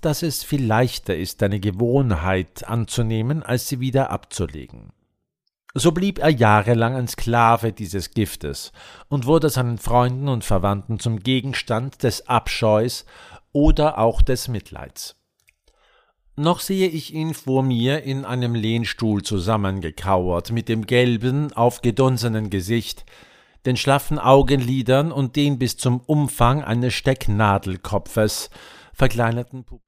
dass es viel leichter ist, eine Gewohnheit anzunehmen, als sie wieder abzulegen. So blieb er jahrelang ein Sklave dieses Giftes und wurde seinen Freunden und Verwandten zum Gegenstand des Abscheus oder auch des Mitleids. Noch sehe ich ihn vor mir in einem Lehnstuhl zusammengekauert, mit dem gelben, aufgedunsenen Gesicht, den schlaffen Augenlidern und den bis zum Umfang eines Stecknadelkopfes verkleinerten